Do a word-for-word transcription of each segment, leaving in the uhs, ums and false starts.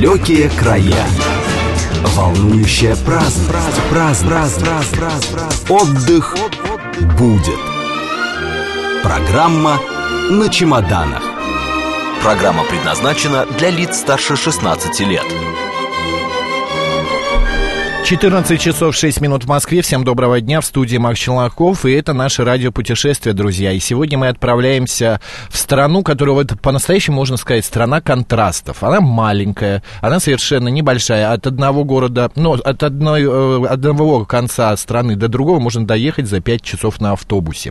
Далекие края. Волнующая праздность. Праздность. Отдых будет. Программа «На чемоданах». Программа предназначена для лиц старше шестнадцати лет. четырнадцать часов шесть минут в Москве. Всем доброго дня. В студии Макс Челноков. И это наше радиопутешествие, друзья. И сегодня мы отправляемся в страну, которую вот по-настоящему можно сказать страна контрастов. Она маленькая, она совершенно небольшая. От одного города, ну, от одной, одного конца страны до другого можно доехать за пять часов на автобусе.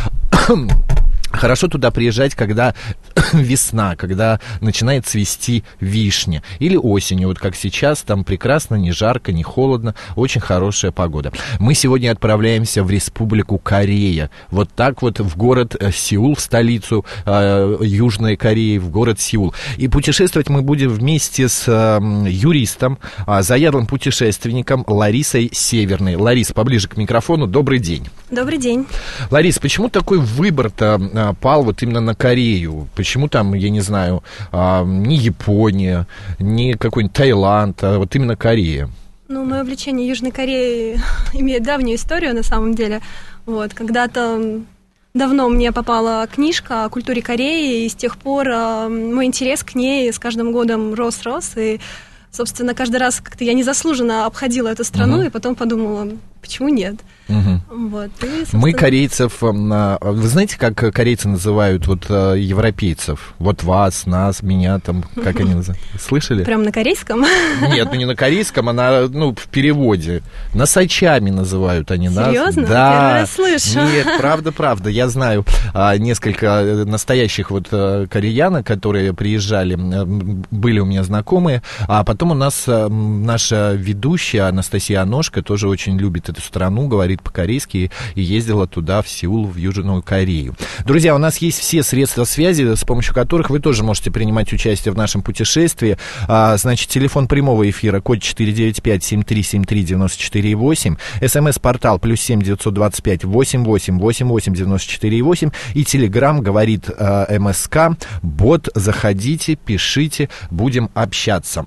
Хорошо туда приезжать, когда весна, когда начинает цвести вишня. Или осенью, вот как сейчас, там прекрасно, не жарко, не холодно, очень хорошая погода. Мы сегодня отправляемся в Республику Корея. Вот так вот в город Сеул, в столицу э, Южной Кореи, в город Сеул. И путешествовать мы будем вместе с э, юристом, э, заядлым путешественником Ларисой Северной. Лариса, поближе к микрофону. Добрый день. Добрый день. Ларис, почему такой выбор-то пал вот именно на Корею? Почему там, я не знаю, не Япония, не какой-нибудь Таиланд, а вот именно Корея? Ну, мое увлечение Южной Кореей имеет давнюю историю, на самом деле. Вот, когда-то давно мне попала книжка о культуре Кореи, и с тех пор мой интерес к ней с каждым годом рос-рос, и, собственно, каждый раз как-то я незаслуженно обходила эту страну, uh-huh. и потом подумала, почему нет? Угу. Вот, и, мы корейцев, вы знаете, как корейцы называют вот европейцев? Вот вас, нас, меня, там, как они называют? Слышали? Прям на корейском? Нет, ну не на корейском, а на, ну, в переводе. Носачами называют они нас. Серьезно? Да. Первый раз слышу. Нет, правда, правда. Я знаю а, несколько настоящих вот а, кореянок, которые приезжали, а, были у меня знакомые, а потом у нас а, наша ведущая Анастасия Аношка тоже очень любит эту страну, говорит по-корейски и ездила туда, в Сеул, в Южную Корею. Друзья, у нас есть все средства связи, с помощью которых вы тоже можете принимать участие в нашем путешествии. А, значит, телефон прямого эфира, код четыре девять пять семь три семь три девять четыре восемь, смс-портал плюс семь девятьсот двадцать пять восемь восемь восемь восемь девяносто четыре восемь и телеграм говорит а, МСК, бот, заходите, пишите, будем общаться.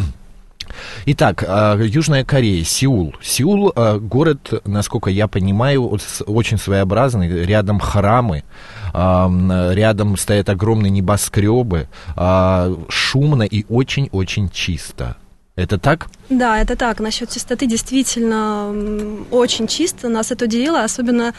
Итак, Южная Корея, Сеул. Сеул город, насколько я понимаю, очень своеобразный. Рядом храмы, рядом стоят огромные небоскребы, шумно и очень-очень чисто. Это так? Да, это так. Насчет чистоты действительно очень чисто. Нас это удивило, особенно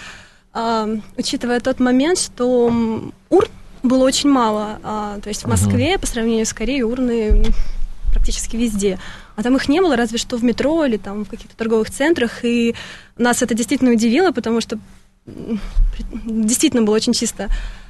учитывая тот момент, что урн было очень мало. То есть в Москве, угу. по сравнению с Кореей, урны практически везде. А там их не было, разве что в метро или там в каких-то торговых центрах. И нас это действительно удивило, потому что действительно было очень чисто.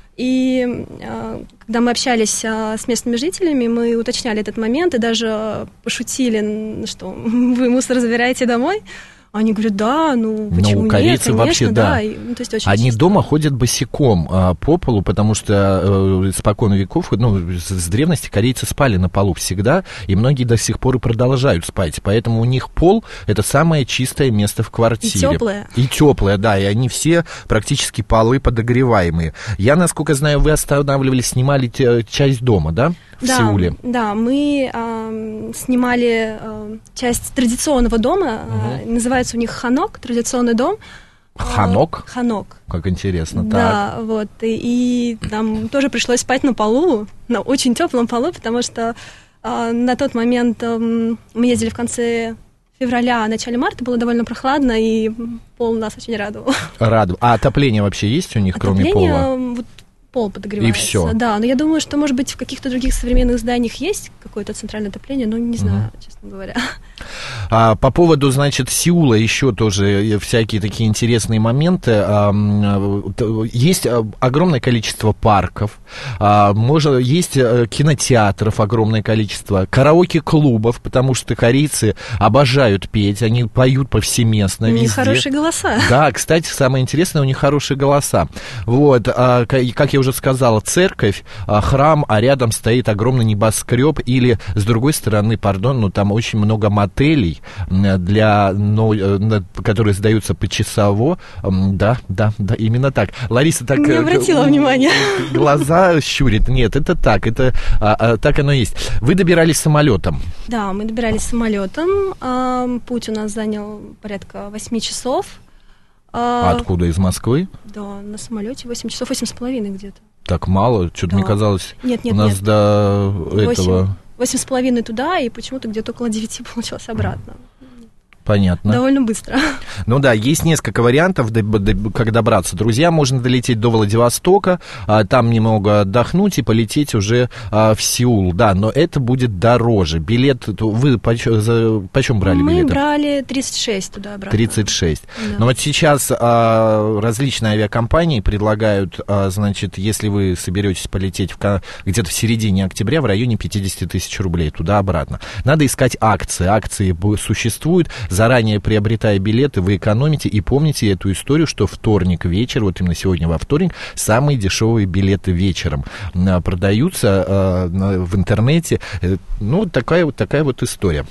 И когда мы общались с местными жителями, мы уточняли этот момент и даже пошутили, что вы мусор забираете домой. Они говорят, да, ну почему ну, корейцы нет, конечно, вообще, да. да. И, ну, то есть очень Они чисто. Дома ходят босиком а, по полу, потому что э, испокон веков, ну, с, с древности корейцы спали на полу всегда, и многие до сих пор и продолжают спать. Поэтому у них пол – это самое чистое место в квартире. И теплое. И теплое, да, и они все практически полы подогреваемые. Я, насколько знаю, вы останавливались, снимали те, часть дома, да, в да, Сеуле? Да, мы э, снимали э, часть традиционного дома, угу. э, называется у них ханок, традиционный дом. Ханок? Ханок. Как интересно, да, так. вот, и, и нам тоже пришлось спать на полу, на очень теплом полу, потому что э, на тот момент э, мы ездили в конце февраля, начале марта, было довольно прохладно, и пол нас очень радовал. Радовал. А отопление вообще есть у них, отопление, кроме пола? Вот, пол подогревается. И все. Да, но я думаю, что, может быть, в каких-то других современных зданиях есть какое-то центральное отопление, но не знаю, mm-hmm. честно говоря. А, по поводу, значит, Сеула еще тоже всякие такие интересные моменты. А, есть огромное количество парков, а, можно, есть кинотеатров огромное количество, караоке-клубов, потому что корейцы обожают петь, они поют повсеместно везде. У них хорошие голоса. Да, кстати, самое интересное, у них хорошие голоса. Вот, а, как я уже сказала, церковь, храм, а рядом стоит огромный небоскреб, или, с другой стороны, пардон, но там очень много отелей, для, ну, которые сдаются почасово. Да, да, да, именно так. Лариса так... Не обратила внимания. Глаза щурит. Нет, это так, это а, а, так оно и есть. Вы добирались самолетом? Да, мы добирались самолетом. А, путь у нас занял порядка восемь часов. А откуда, из Москвы? Да, на самолете восемь часов, восемь с половиной где-то. Так мало? Что-то да. мне казалось, нет, нет, у нас нет. до восемь, этого... Восемь с половиной туда, и почему-то где-то около девяти получилось обратно. Понятно. Довольно быстро. Ну да, есть несколько вариантов, как добраться. Друзья, можно долететь до Владивостока, там немного отдохнуть и полететь уже в Сеул. Да, но это будет дороже. Билет, вы почем, почем брали Мы билеты? Мы брали тридцать шесть туда-обратно. тридцать шесть. Да. Но вот сейчас а, различные авиакомпании предлагают, а, значит, если вы соберетесь полететь в, где-то в середине октября, в районе пятьдесят тысяч рублей туда-обратно. Надо искать акции. Акции существуют. Заранее приобретая билеты, вы экономите. И помните эту историю, что вторник вечер, вот именно сегодня во вторник, самые дешевые билеты вечером продаются а, в интернете. Ну, такая вот такая вот история.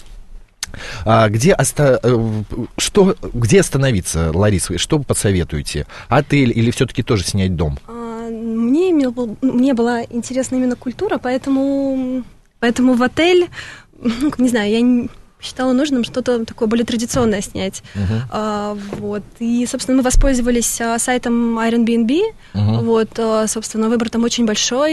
А где, оста... что... где остановиться, Лариса? Что вы посоветуете? Отель или все-таки тоже снять дом? Мне, мне была интересна именно культура, поэтому, поэтому в отель, ну, не знаю, я не... считала нужным что-то такое более традиционное снять. Uh-huh. А, вот. И, собственно, мы воспользовались а, сайтом Airbnb. Uh-huh. Вот, а, собственно, выбор там очень большой,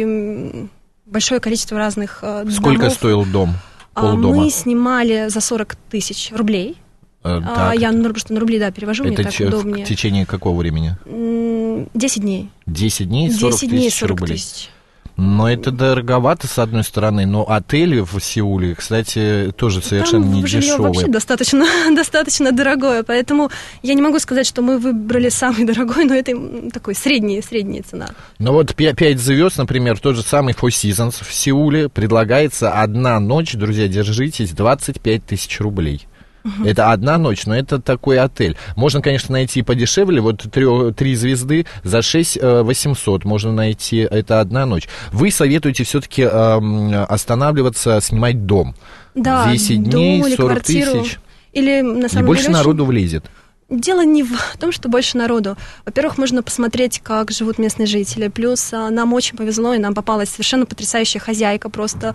и большое количество разных а, домов. Сколько стоил дом? Полдома? А, мы снимали за сорок тысяч рублей. А, а, я ну, просто на рубли, да, перевожу, это мне так ч- удобнее. В течение какого времени? Десять дней. Десять дней, сорок тысяч рублей. Тысяч. Но это дороговато, с одной стороны, но отели в Сеуле, кстати, тоже совершенно там не жилье дешевые. Вообще достаточно, достаточно дорогое, поэтому я не могу сказать, что мы выбрали самый дорогой, но это такой средняя, средняя цена. Ну вот пять звезд, например, тот же самый Four Seasons в Сеуле предлагается одна ночь, друзья, держитесь, двадцать пять тысяч рублей. Uh-huh. Это одна ночь, но это такой отель. Можно, конечно, найти подешевле. Вот три, три звезды за шесть восемьсот можно найти. Это одна ночь. Вы советуете все-таки э, останавливаться, снимать дом. Да, десять дом дней, или сорок квартиру. Тысяч. Или, на самом И больше деле, народу очень... влезет. Дело не в том, что больше народу. Во-первых, можно посмотреть, как живут местные жители. Плюс нам очень повезло, и нам попалась совершенно потрясающая хозяйка. Просто...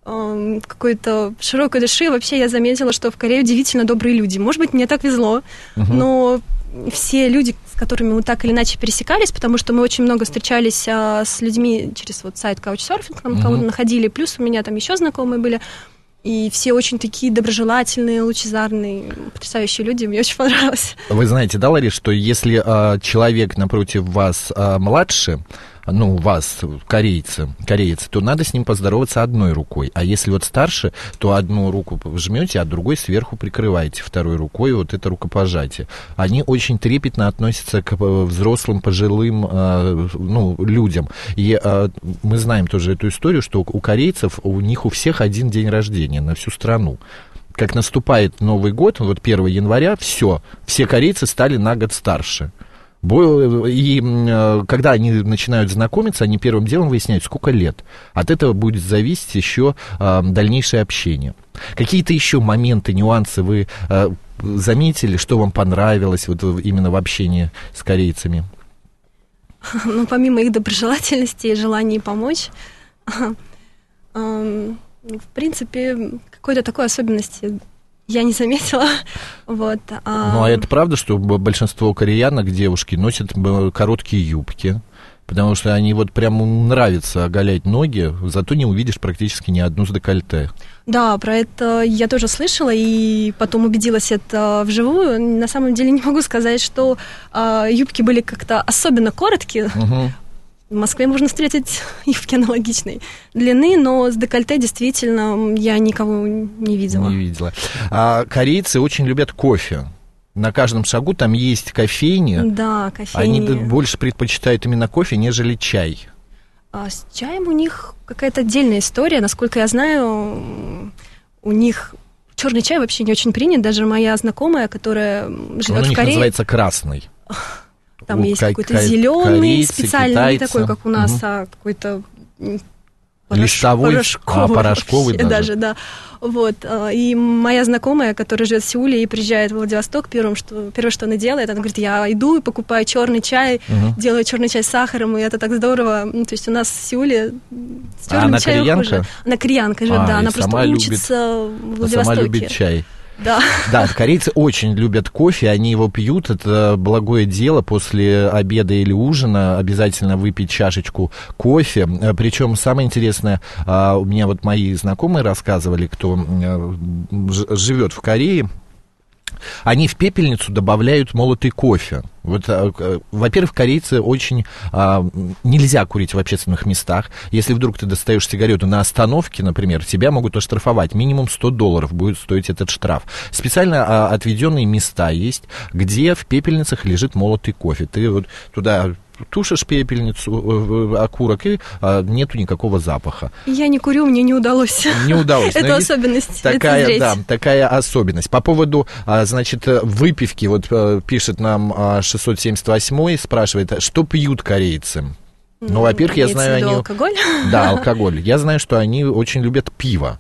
какой-то широкой души. Вообще я заметила, что в Корее удивительно добрые люди. Может быть, мне так везло, uh-huh. но все люди, с которыми мы так или иначе пересекались, потому что мы очень много встречались а, с людьми через вот сайт Couchsurfing, там uh-huh. кого-то находили, плюс у меня там еще знакомые были, и все очень такие доброжелательные, лучезарные, потрясающие люди. Мне очень понравилось. Вы знаете, да, Ларис, что если а, человек напротив вас а, младше, ну, вас, корейцы, корейцы, то надо с ним поздороваться одной рукой. А если вот старше, то одну руку жмете, а другой сверху прикрываете второй рукой, вот это рукопожатие. Они очень трепетно относятся к взрослым, пожилым, ну, людям. И мы знаем тоже эту историю, что у корейцев, у них у всех один день рождения на всю страну. Как наступает Новый год, вот первого января, все, все корейцы стали на год старше. И когда они начинают знакомиться, они первым делом выясняют, сколько лет. От этого будет зависеть еще а, дальнейшее общение. Какие-то еще моменты, нюансы вы а, заметили, что вам понравилось вот именно в общении с корейцами? Ну, помимо их доброжелательности и желания помочь, в принципе, какой-то такой особенности я не заметила. Вот. Ну, а это правда, что большинство кореянок, девушки, носят короткие юбки? Потому что они вот прям нравится оголять ноги, зато не увидишь практически ни одну с декольте. Да, про это я тоже слышала, и потом убедилась это вживую. На самом деле не могу сказать, что э, юбки были как-то особенно короткие. Угу. В Москве можно встретить юбки аналогичной длины, но с декольте действительно я никого не видела. Не видела. А корейцы очень любят кофе. На каждом шагу там есть кофейни. Да, кофейни. Они больше предпочитают именно кофе, нежели чай. А с чаем у них какая-то отдельная история. Насколько я знаю, у них черный чай вообще не очень принят. Даже моя знакомая, которая живет в Корее... Он у них называется красный. Там у есть к- какой-то к- зеленый, корейцы, специальный, китайцы. не такой, как у нас, угу. а какой-то Листовой, порошковый, а, порошковый вообще, даже. даже, да. Вот. И моя знакомая, которая живет в Сеуле и приезжает в Владивосток, первым, что, первое, что она делает, она говорит, я иду и покупаю черный чай, угу. делаю черный чай с сахаром, и это так здорово. Ну, то есть у нас в Сеуле с черным а чаем кореянка? хуже. Она кореянка живет, а, да, она просто любит, учится в Владивостоке. Сама любит чай. Да. Да, корейцы очень любят кофе, они его пьют, это благое дело, после обеда или ужина обязательно выпить чашечку кофе, причем самое интересное, у меня вот мои знакомые рассказывали, кто живет в Корее, они в пепельницу добавляют молотый кофе. Вот, во-первых, корейцы очень... А, нельзя курить в общественных местах. Если вдруг ты достаешь сигарету на остановке, например, тебя могут оштрафовать. Минимум сто долларов будет стоить этот штраф. Специально а, отведенные места есть, где в пепельницах лежит молотый кофе. Ты вот туда... тушишь пепельницу, окурок, и а, нету никакого запаха. Я не курю, мне не удалось. Не удалось. Это особенность. Такая, да, такая особенность. По поводу, а, значит, выпивки, вот а, пишет нам а, шестьсот семьдесят восьмой, спрашивает, что пьют корейцы? Ну, ну во-первых, я знаю, они... алкоголь? Да, алкоголь. Я знаю, что они очень любят пиво.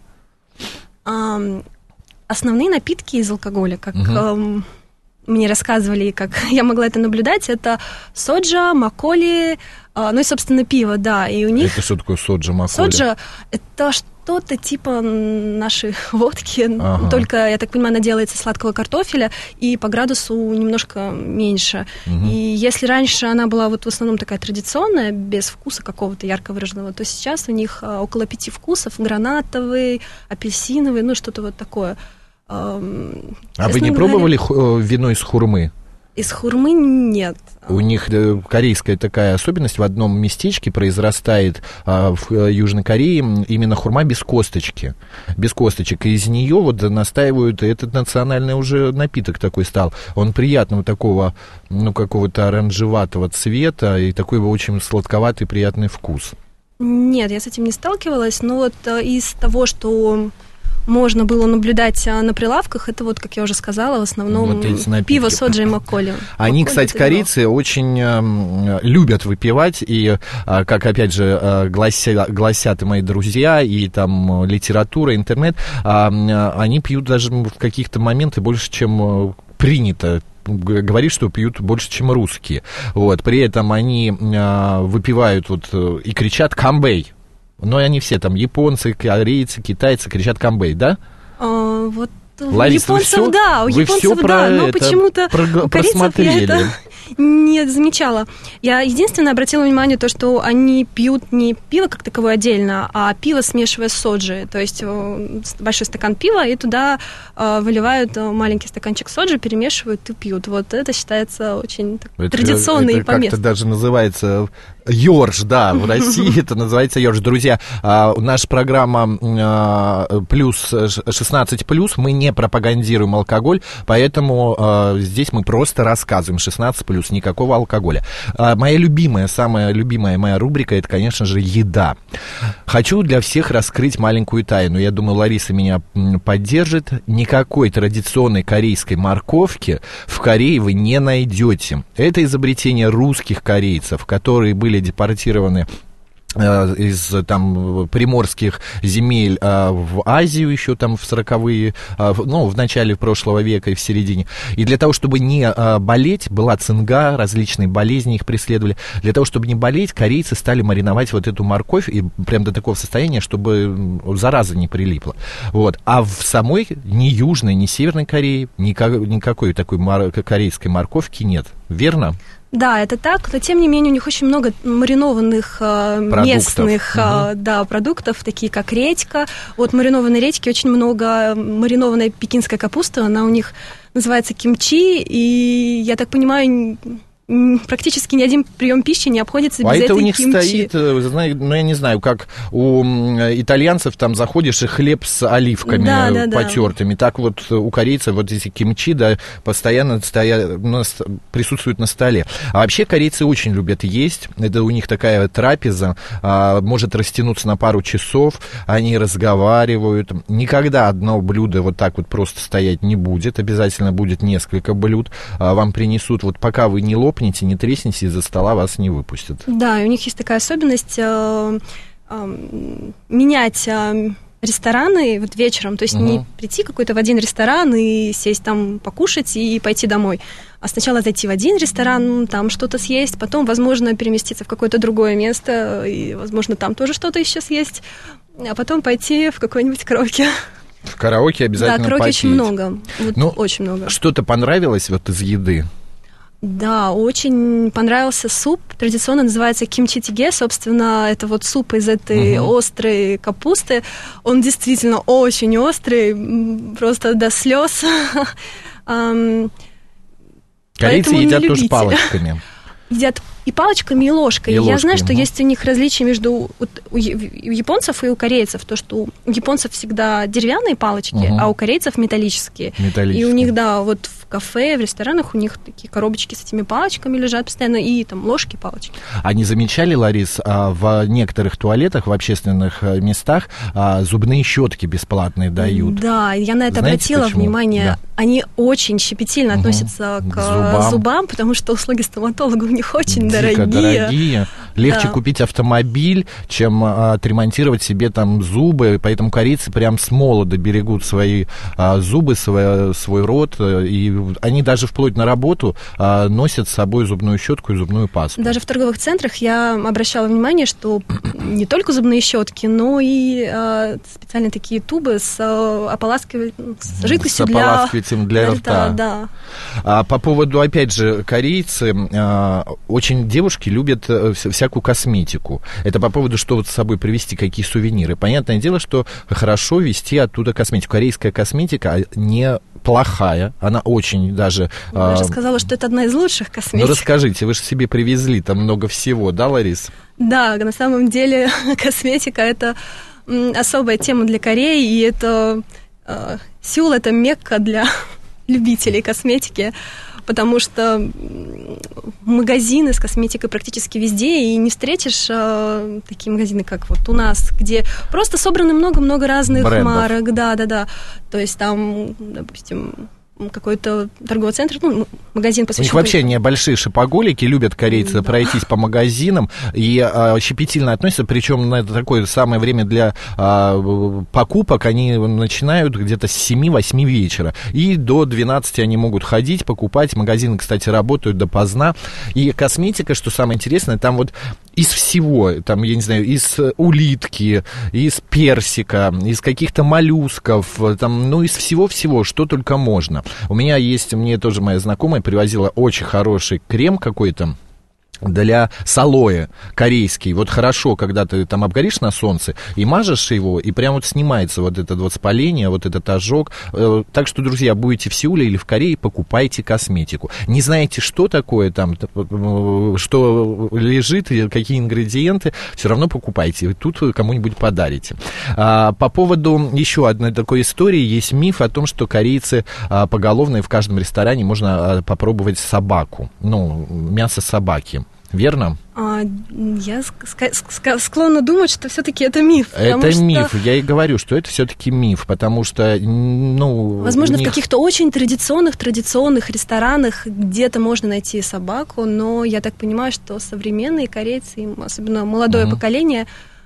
Um, основные напитки из алкоголя, как... Uh-huh. Um, мне рассказывали, как я могла это наблюдать, это соджа, макколи, ну и, собственно, пиво, да. И у них... Это что такое соджа, макколи? Соджа – это что-то типа нашей водки, ага. только, я так понимаю, она делается из сладкого картофеля и по градусу немножко меньше. Угу. И если раньше она была вот в основном такая традиционная, без вкуса какого-то ярко выраженного, то сейчас у них около пяти вкусов: гранатовый, апельсиновый, ну что-то вот такое. А вы не пробовали говоря, вино из хурмы? Из хурмы нет. У них корейская такая особенность. В одном местечке произрастает а, в Южной Корее именно хурма без косточки. Без косточек. И из нее вот настаивают, этот национальный уже напиток такой стал. Он приятного такого, ну, какого-то оранжеватого цвета и такой очень сладковатый приятный вкус. Нет, я с этим не сталкивалась, но вот из того, что... можно было наблюдать на прилавках, это вот, как я уже сказала, в основном вот пиво, соджа и макколи. Они, кстати, корейцы очень э, любят выпивать, и, э, как, опять же, э, глася, гласят и мои друзья, и там литература, интернет, э, они пьют даже в каких-то моментах больше, чем принято. Говорит, что пьют больше, чем русские. Вот. При этом они э, выпивают вот, и кричат «камбэй». Но они все там, японцы, корейцы, китайцы, кричат «камбэй», да? А, вот Ларис, у японцев, все, да, у японцев, да, но почему-то про- у корейцев я это не замечала. Я единственное обратила внимание то, что они пьют не пиво как таковое отдельно, а пиво смешивая с соджи. То есть большой стакан пива, и туда э, выливают маленький стаканчик соджи, перемешивают и пьют. Вот это считается очень так, традиционно и поместно. Это как-то даже называется... Ёрш, да, в России это называется ёрш. Друзья, наша программа плюс шестнадцать плюс, мы не пропагандируем алкоголь, поэтому здесь мы просто рассказываем шестнадцать плюс, никакого алкоголя. Моя любимая, самая любимая моя рубрика, это, конечно же, еда. Хочу для всех раскрыть маленькую тайну. Я думаю, Лариса меня поддержит. Никакой традиционной корейской морковки в Корее вы не найдете. Это изобретение русских корейцев, которые были депортированы из там приморских земель в Азию еще там в сороковые, ну, в начале прошлого века и в середине. И для того, чтобы не болеть, была цинга, различные болезни их преследовали. Для того, чтобы не болеть, корейцы стали мариновать вот эту морковь и прям до такого состояния, чтобы зараза не прилипла. Вот. А в самой ни Южной, ни Северной Корее никак, никакой такой мор- корейской морковки нет. Верно? Да, это так, но тем не менее у них очень много маринованных э, местных э, угу. да, продуктов, такие как редька. Вот маринованной редьки очень много, маринованная пекинская капуста, она у них называется кимчи, и, я так понимаю, практически ни один прием пищи не обходится без а этой это у них кимчи. Стоит, ну, я не знаю, как у итальянцев там заходишь и хлеб с оливками да, да, потертыми. Да. Так вот у корейцев вот эти кимчи, да, постоянно стоят, присутствуют на столе. А вообще корейцы очень любят есть. Это у них такая трапеза, а, может растянуться на пару часов. Они разговаривают. Никогда одно блюдо вот так вот просто стоять не будет. Обязательно будет несколько блюд. А, вам принесут, вот пока вы не лопнете, не треснете, из-за стола вас не выпустят. Да, и у них есть такая особенность. менять рестораны вот вечером, то есть угу. не прийти какой-то в один ресторан и сесть там покушать и пойти домой, а сначала зайти в один ресторан, там что-то съесть, потом, возможно, переместиться в какое-то другое место, и, возможно, там тоже что-то еще съесть, а потом пойти в какой-нибудь караоке. В караоке обязательно Да, караоке попить. очень много, вот ну, очень много. Что-то понравилось вот из еды? Да, очень понравился суп. Традиционно называется кимчи-тиге. Собственно, это вот суп из этой угу. острой капусты. Он действительно очень острый, просто до слез. Корейцы едят тоже палочками. Едят и палочками, и ложкой. И Я ложкой, знаю, что угу. есть у них различия между у, у японцев и у корейцев. То, что у японцев всегда деревянные палочки, угу. а у корейцев металлические. Металлические. И у них, да, вот в кафе, в ресторанах у них такие коробочки с этими палочками лежат постоянно, и там ложки, палочки. А не замечали, Ларис, в некоторых туалетах, в общественных местах зубные щетки бесплатные дают? Да, я на это Знаете, обратила почему? внимание. Да. Они очень щепетильно угу. относятся к зубам. зубам, потому что услуги стоматолога у них очень Дико дорогие. дорогие. Легче да. купить автомобиль, чем а, отремонтировать себе там зубы, поэтому корейцы прям с молода берегут свои а, зубы, свой, свой рот, и они даже вплоть на работу а, носят с собой зубную щетку и зубную пасту. Даже в торговых центрах я обращала внимание, что не только зубные щетки, но и а, специальные такие тубы с а, ополаскивателем, с жидкостью с для, для рта. рта. Да. А, по поводу, опять же, корейцы, а, очень девушки любят всякую косметику. Это по поводу, что вот с собой привезти, какие сувениры. Понятное дело, что хорошо везти оттуда косметику. Корейская косметика не плохая, она очень даже... Я же сказала, что это одна из лучших косметик. Ну, расскажите, вы же себе привезли там много всего, да, Ларис? Да, на самом деле косметика – это особая тема для Кореи, и это... Сеул – это мекка для любителей косметики, потому что магазины с косметикой практически везде, и не встретишь э, такие магазины, как вот у нас, где просто собрано много-много разных брендов. Марок, да-да-да, то есть там, допустим, какой-то торговый центр, ну, магазин посвящен... У них вообще небольшие шопоголики, любят корейцы да. пройтись по магазинам и а, щепетильно относятся, причем на такое самое время для а, покупок они начинают где-то с семи-восьми вечера, и до двенадцати они могут ходить, покупать, магазины, кстати, работают допоздна, и косметика, что самое интересное, там вот из всего, там, я не знаю, из улитки, из персика, из каких-то моллюсков, там, ну, из всего-всего, что только можно. У меня есть, мне тоже моя знакомая привозила очень хороший крем какой-то для с алоэ корейский. Вот хорошо, когда ты там обгоришь на солнце и мажешь его, и прям вот снимается вот это вот спаление, вот этот ожог. Так что, друзья, будете в Сеуле или в Корее, покупайте косметику. Не знаете, что такое там, что лежит, какие ингредиенты, все равно покупайте. Тут кому-нибудь подарите. По поводу еще одной такой истории, есть миф о том, что корейцы поголовно и в каждом ресторане можно попробовать собаку, ну, мясо собаки. Верно? А, я ск- ск- склонна думать, что все-таки это миф. Это что... миф. Я и говорю, что это все-таки миф, потому что, ну... Возможно, них... в каких-то очень традиционных, традиционных ресторанах где-то можно найти собаку, но я так понимаю, что современные корейцы, особенно молодое угу. поколение,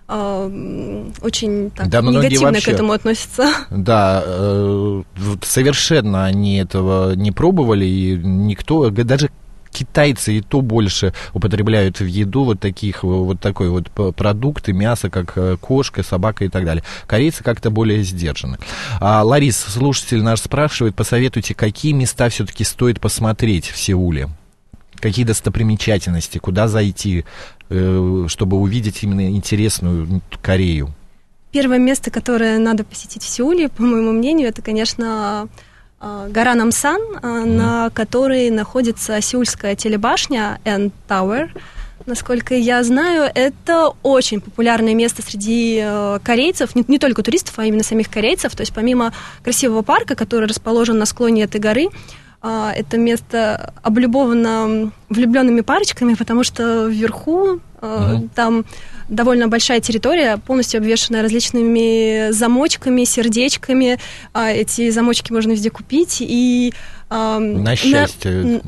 очень так, да, негативно вообще, к этому относятся. Да, э, совершенно они этого не пробовали, и никто, даже китайцы и то больше употребляют в еду вот таких вот такой вот продукты, мясо, как кошка, собака и так далее. Корейцы как-то более сдержаны. А, Ларис, слушатель наш спрашивает, посоветуйте, какие места все-таки стоит посмотреть в Сеуле? Какие достопримечательности, куда зайти, чтобы увидеть именно интересную Корею? Первое место, которое надо посетить в Сеуле, по моему мнению, это, конечно, гора Намсан, mm. на которой находится сеульская телебашня N Tower. Насколько я знаю, это очень популярное место среди корейцев, не, не только туристов, а именно самих корейцев. То есть помимо красивого парка, который расположен на склоне этой горы, это место облюбовано влюбленными парочками, потому что вверху mm-hmm. там довольно большая территория, полностью обвешанная различными замочками, сердечками. Эти замочки можно везде купить. И, на счастье. На...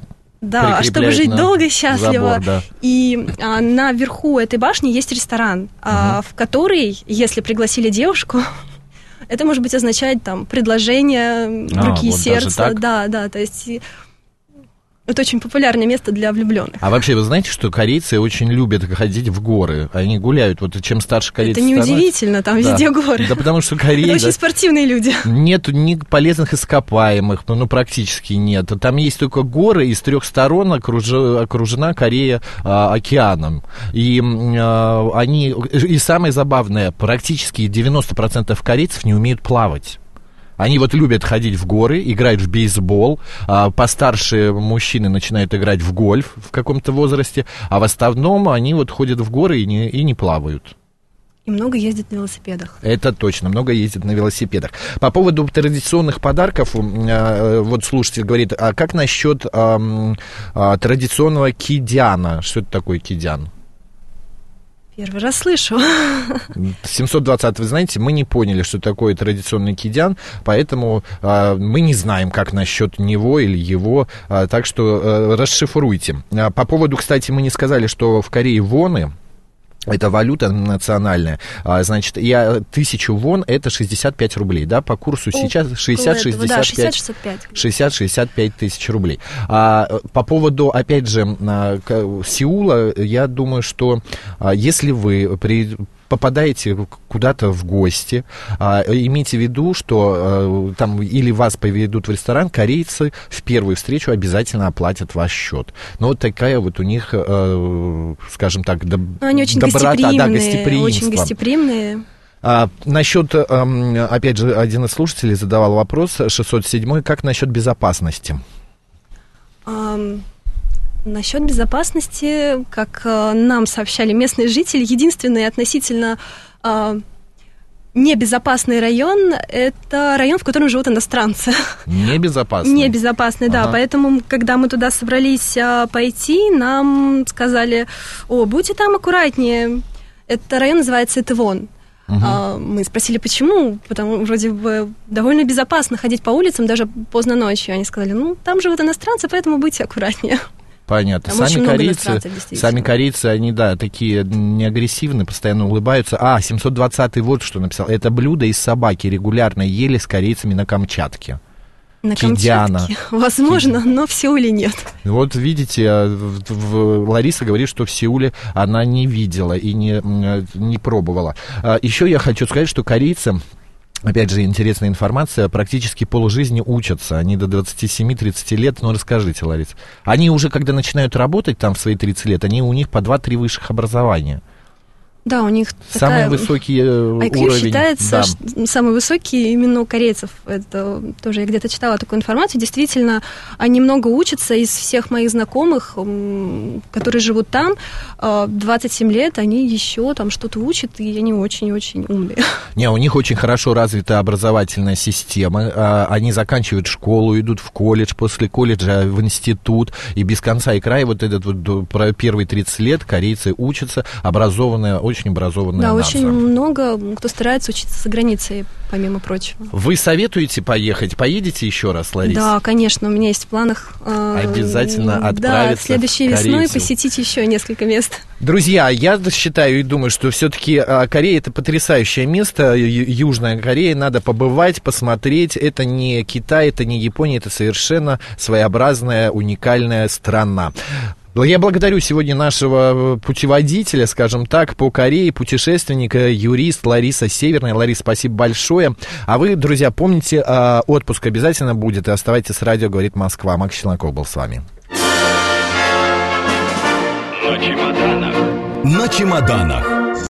Да, чтобы жить на долго и счастливо. Забор, да. И а, наверху этой башни есть ресторан, угу. а, в который, если пригласили девушку, это, может быть, означает там предложение а, руки и вот сердца. Да, да, то есть... Это очень популярное место для влюбленных. А вообще, вы знаете, что корейцы очень любят ходить в горы? Они гуляют. Вот чем старше корейцы становятся... Это становятся... неудивительно, там да. везде горы. Да потому что Корея... Это очень спортивные люди. Нет ни полезных ископаемых, ну, практически нет. Там есть только горы, и с трех сторон окруж... окружена Корея а, океаном. И а, они... И самое забавное, практически девяносто процентов корейцев не умеют плавать. Они вот любят ходить в горы, играть в бейсбол, а постарше мужчины начинают играть в гольф в каком-то возрасте, а в основном они вот ходят в горы и не, и не плавают. И много ездят на велосипедах. Это точно, много ездят на велосипедах. По поводу традиционных подарков, вот слушатель говорит, а как насчет а, а, традиционного кидяна? Что это такое кидян? Первый раз слышу. семьсот двадцать, вы знаете, мы не поняли, что такое традиционный кидян, поэтому а, мы не знаем, как насчет него или его, а, так что а, расшифруйте. А, по поводу, кстати, мы не сказали, что в Корее воны. Это валюта национальная, а, значит, я тысячу вон, это шестьдесят пять рублей, да, по курсу сейчас шестьдесят шестьдесят пять тысяч рублей. А, по поводу, опять же, Сеула, я думаю, что если вы при... попадаете куда-то в гости, а, имейте в виду, что а, там или вас поведут в ресторан, корейцы в первую встречу обязательно оплатят ваш счет. Но вот такая вот у них, а, скажем так, доб- Они очень доброта, да, гостеприимство. Очень гостеприимные. А, насчет, а, опять же, один из слушателей задавал вопрос, шестьсот седьмой, как насчет безопасности? Um... Насчет безопасности, как э, нам сообщали местные жители, единственный относительно э, небезопасный район – это район, в котором живут иностранцы. Небезопасный? Небезопасный, да. Ага. Поэтому, когда мы туда собрались э, пойти, нам сказали, о, будьте там аккуратнее. Этот район называется Итвон. Угу. А, мы спросили, почему, потому вроде бы довольно безопасно ходить по улицам, даже поздно ночью. Они сказали, ну, там живут иностранцы, поэтому будьте аккуратнее. Понятно. Там сами корейцы, сами корейцы, они, да, такие не агрессивные, постоянно улыбаются. А, семьсот двадцатый вот что написал. Это блюдо из собаки регулярно ели с корейцами на Камчатке. На Кидяна. Камчатке? Возможно, Кид... но в Сеуле нет. Вот видите, в, в, Лариса говорит, что в Сеуле она не видела и не, не пробовала. Еще я хочу сказать, что корейцы... Опять же, интересная информация, практически полжизни учатся, они до двадцати семи тридцати лет, ну расскажите, Лариса, они уже, когда начинают работать там в свои тридцать лет, они у них по два-три высших образования. Да, у них самый такая... высокий ай кью уровень. считается да. самый высокий именно у корейцев. Это тоже я где-то читала такую информацию. Действительно, они много учатся. Из всех моих знакомых, которые живут там, двадцать семь лет, они еще там что-то учат, и они очень-очень умные. Не, у них очень хорошо развита образовательная система. Они заканчивают школу, идут в колледж, после колледжа в институт, и без конца и края вот этот вот про первые тридцать лет корейцы учатся, образованные, очень очень образованная да, нация. очень много кто старается учиться за границей, помимо прочего. Вы советуете поехать? Поедете еще раз, Лариса? Да, конечно, у меня есть в планах. Э, Обязательно отправиться да, следующей весной посетить еще несколько мест. Друзья, я считаю и думаю, что все-таки Корея — это потрясающее место. Южная Корея, надо побывать, посмотреть. Это не Китай, это не Япония, это совершенно своеобразная, уникальная страна. Я благодарю сегодня нашего путеводителя, скажем так, по Корее, путешественника, юрист Лариса Северная. Лариса, спасибо большое. А вы, друзья, помните, отпуск обязательно будет. И оставайтесь с радио «Говорит Москва». Макс Челноков был с вами. На чемоданах. На чемоданах.